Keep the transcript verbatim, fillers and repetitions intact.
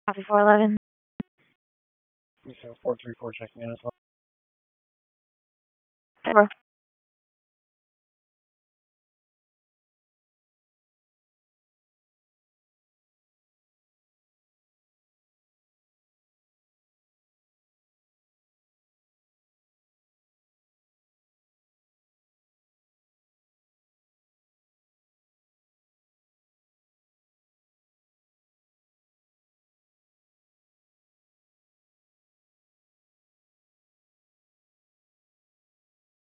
Copy four eleven. four three four checking in as well. Over.